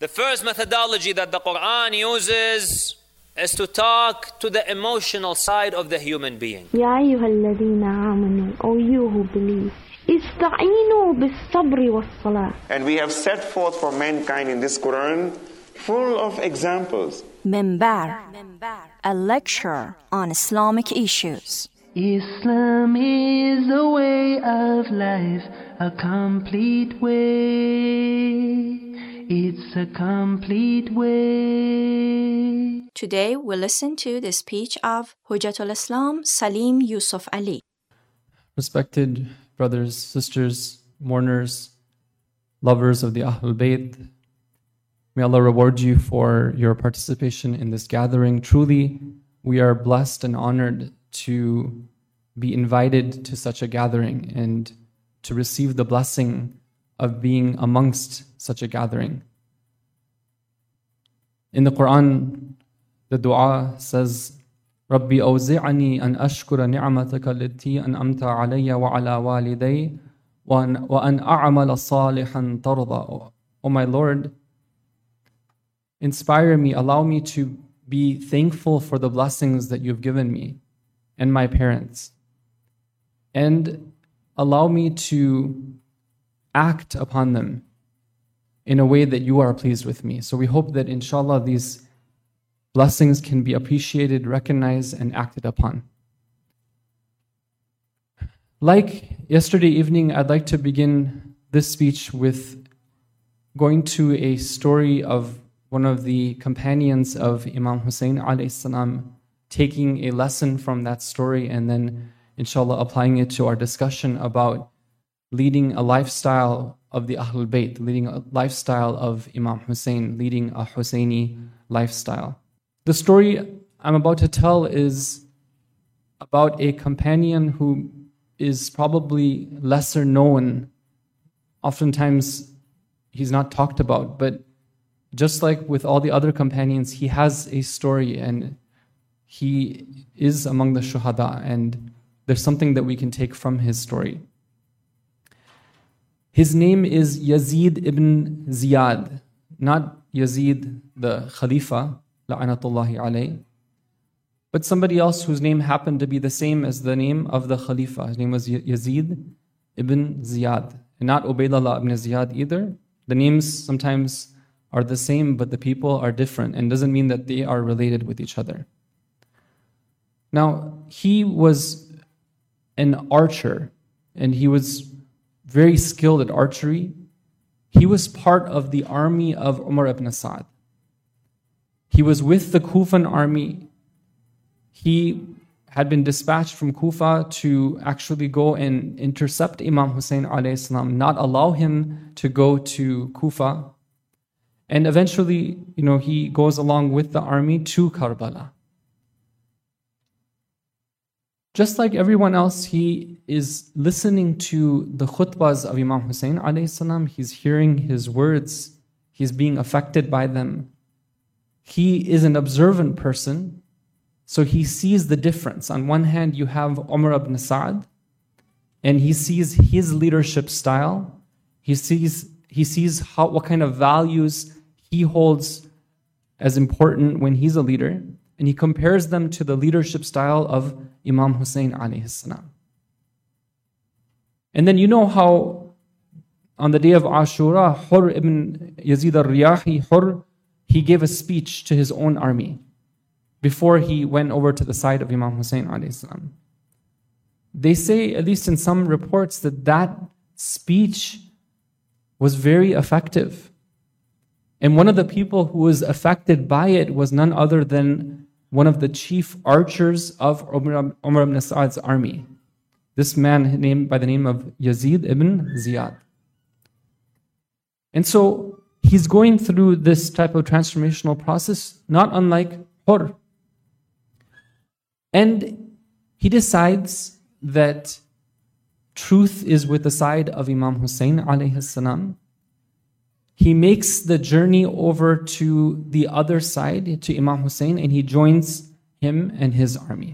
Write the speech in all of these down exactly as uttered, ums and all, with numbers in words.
The first methodology that the Quran uses is to talk to the emotional side of the human being. يا أيها الذين آمنوا, O you who believe, استعينوا بالصبر والصلاة. And we have set forth for mankind in this Quran full of examples. Minbar, a lecture on Islamic issues. Islam is a way of life, a complete way. It's a complete way. Today we listen to the speech of Hujjatul Islam Salim Yusuf Ali. Respected brothers, sisters, mourners, lovers of the Ahlul Bayt, may Allah reward you for your participation in this gathering. Truly, we are blessed and honored to be invited to such a gathering and to receive the blessing of being amongst such a gathering. In the Quran, the dua says, رَبِّ أَوْزِعَنِي أَنْ أَشْكُرَ نِعْمَتَكَ الَّتِي أَنْعَمْتَ عَلَيَّ وَعَلَى وَالِدَيَّ وَأَنْ أَعْمَلَ صَالِحًا تَرْضَى. O my Lord, inspire me, allow me to be thankful for the blessings that you've given me and my parents, and allow me to act upon them in a way that you are pleased with me. So we hope that inshallah these blessings can be appreciated, recognized, and acted upon. Like yesterday evening, I'd like to begin this speech with going to a story of one of the companions of Imam Hussein alayhi salam, taking a lesson from that story and then inshallah applying it to our discussion about leading a lifestyle of the Ahlul Bayt, leading a lifestyle of Imam Hussein, leading a Husseini lifestyle. The story I'm about to tell is about a companion who is probably lesser known. Oftentimes he's not talked about, but just like with all the other companions, he has a story and he is among the shuhada, and there's something that we can take from his story. His name is Yazid ibn Ziyad, not Yazid the Khalifa, la'anatullahi alayh, but somebody else whose name happened to be the same as the name of the Khalifa. His name was Yazid ibn Ziyad, and not Ubaydullah ibn Ziyad either. The names sometimes are the same, but the people are different, and doesn't mean that they are related with each other. Now, he was an archer, and he was very skilled at archery. He was part of the army of Umar ibn Sa'd. He was with the Kufan army. He had been dispatched from Kufa to actually go and intercept Imam Hussein alayhi salam, not allow him to go to Kufa. And eventually, you know, he goes along with the army to Karbala. Just like everyone else, he is listening to the khutbahs of Imam Hussein alayhi salam. He's hearing his words. He's being affected by them. He is an observant person, so he sees the difference. On one hand, you have Umar ibn Sa'd, and he sees his leadership style. He sees he sees how what kind of values he holds as important when he's a leader, and he compares them to the leadership style of Imam Hussein alayhi salam. And then you know how on the day of Ashura, Hur ibn Yazid al-Riyahi, Hur, he gave a speech to his own army before he went over to the side of Imam Hussein alayhi salam. They say, at least in some reports, that that speech was very effective. And one of the people who was affected by it was none other than one of the chief archers of Umar, Umar ibn Sa'd's army. This man named by the name of Yazid ibn Ziyad. And so he's going through this type of transformational process, not unlike Hur. And he decides that truth is with the side of Imam Hussein alayhi salam. He makes the journey over to the other side, to Imam Hussein, and he joins him and his army.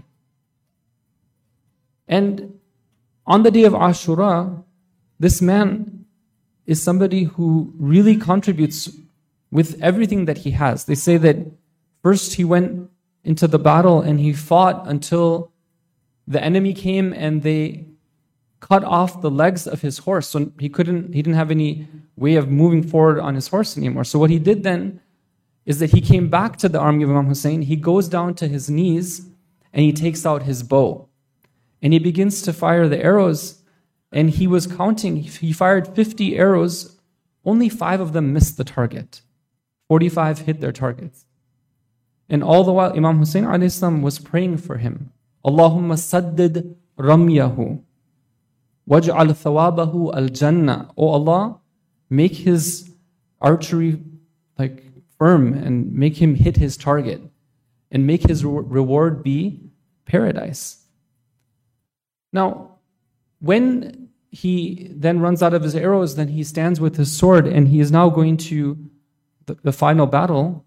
And on the day of Ashura, this man is somebody who really contributes with everything that he has. They say that first he went into the battle and he fought until the enemy came and they cut off the legs of his horse. So he couldn't, he didn't have any way of moving forward on his horse anymore. So what he did then is that he came back to the army of Imam Hussein. He goes down to his knees and he takes out his bow. And he begins to fire the arrows. And he was counting, he fired fifty arrows. Only five of them missed the target. forty-five hit their targets. And all the while, Imam Hussein alayhi salam was praying for him. Allahumma saddid ramyahu. Waj'al thawabahu al-jannah. Oh Allah, make his archery like firm and make him hit his target and make his re- reward be paradise. Now, when he then runs out of his arrows, then he stands with his sword and he is now going to the, the final battle.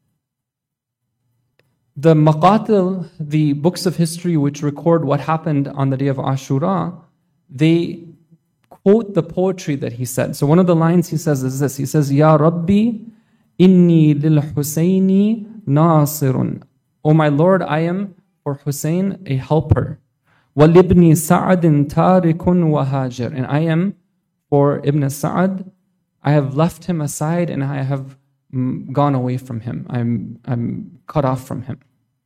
The maqatil, the books of history which record what happened on the day of Ashura, they quote the poetry that he said. So one of the lines he says is this. He says, Ya Rabbi, inni lil Husayni nasirun. Oh my Lord, I am for Hussein a helper. وَلِبْنِ سَعَدٍ تَارِكٌ وَهَاجِرٌ. And I am for Ibn Sa'ad, I have left him aside and I have mm, gone away from him. I'm, I'm cut off from him.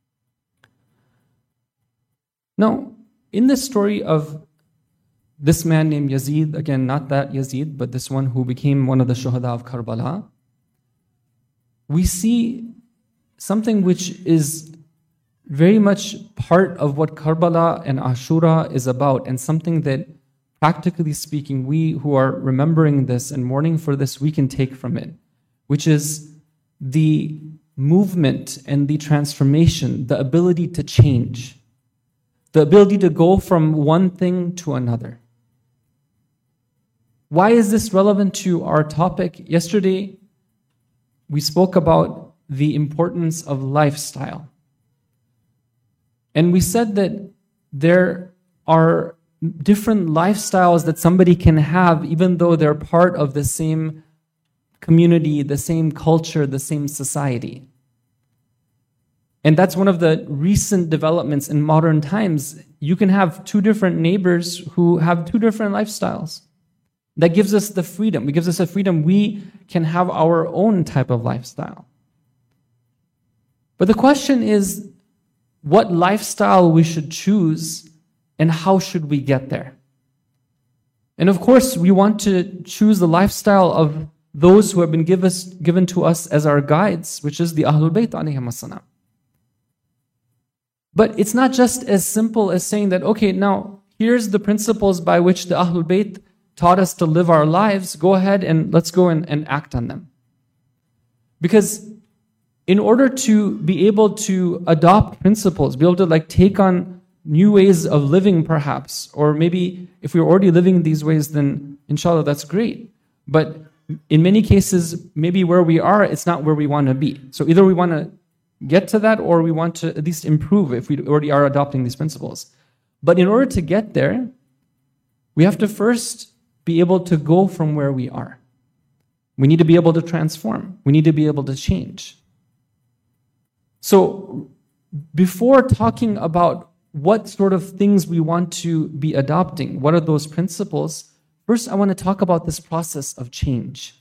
Now, in this story of this man named Yazid, again, not that Yazid, but this one who became one of the Shuhada of Karbala, we see something which is very much part of what Karbala and Ashura is about, and something that, practically speaking, we who are remembering this and mourning for this, we can take from it, which is the movement and the transformation, the ability to change, the ability to go from one thing to another. Why is this relevant to our topic? Yesterday, we spoke about the importance of lifestyle. And we said that there are different lifestyles that somebody can have even though they're part of the same community, the same culture, the same society. And that's one of the recent developments in modern times. You can have two different neighbors who have two different lifestyles. That gives us the freedom. It gives us a freedom. We can have our own type of lifestyle. But the question is, what lifestyle we should choose and how should we get there? And of course, we want to choose the lifestyle of those who have been give us, given to us as our guides, which is the Ahlul Bayt alayhim as-salam. But it's not just as simple as saying that, okay, now here's the principles by which the Ahlul Bayt taught us to live our lives. Go ahead and let's go and, and act on them. Because in order to be able to adopt principles, be able to like take on new ways of living perhaps, or maybe if we're already living these ways, then inshallah that's great. But in many cases, maybe where we are, it's not where we want to be. So either we want to get to that or we want to at least improve if we already are adopting these principles. But in order to get there, we have to first be able to go from where we are. We need to be able to transform. We need to be able to change. So before talking about what sort of things we want to be adopting, what are those principles, first I want to talk about this process of change.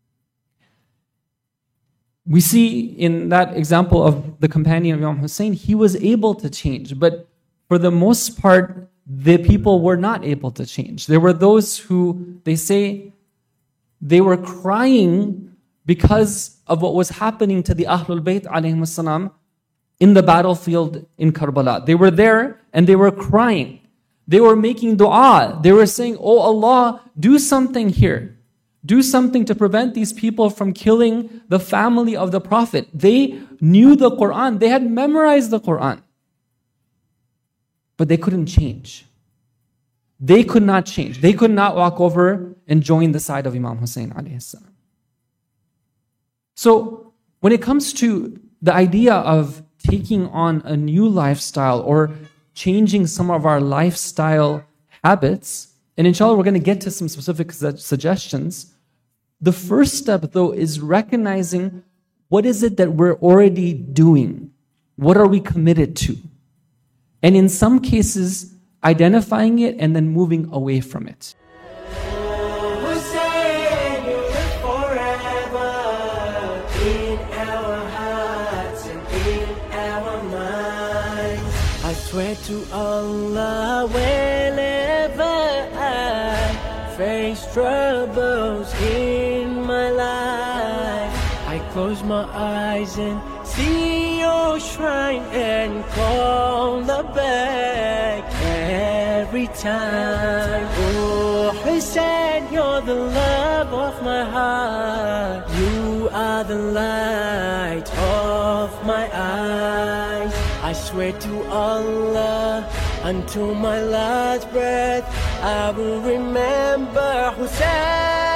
We see in that example of the companion of Imam Hussein, he was able to change, but for the most part, the people were not able to change. There were those who, they say, they were crying because of what was happening to the Ahlul Bayt alayhim salam in the battlefield in Karbala. They were there and they were crying. They were making dua. They were saying, oh Allah, do something here. Do something to prevent these people from killing the family of the Prophet. They knew the Quran. They had memorized the Quran. But they couldn't change. They could not change. They could not walk over and join the side of Imam Hussein alayhi salam. So when it comes to the idea of taking on a new lifestyle or changing some of our lifestyle habits, and inshallah we're going to get to some specific suggestions, The first step, though, is recognizing what is it that we're already doing? What are we committed to? And in some cases, identifying it and then moving away from it. I swear to Allah, whenever I face troubles in my life, I close my eyes and see your shrine and call the back every time. Oh Hussein, you're the love of my heart. You are the light of my eyes. I swear to Allah, until my last breath, I will remember Hussein.